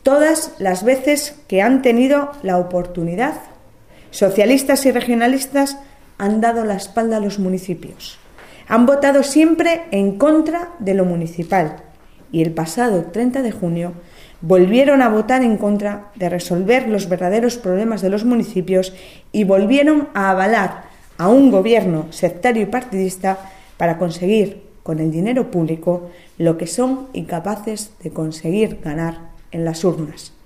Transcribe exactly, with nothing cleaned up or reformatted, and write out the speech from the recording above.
todas las veces que han tenido la oportunidad, socialistas y regionalistas han dado la espalda a los municipios. Han votado siempre en contra de lo municipal y el pasado treinta de junio volvieron a votar en contra de resolver los verdaderos problemas de los municipios y volvieron a avalar a un gobierno sectario y partidista para conseguir con el dinero público lo que son incapaces de conseguir ganar en las urnas.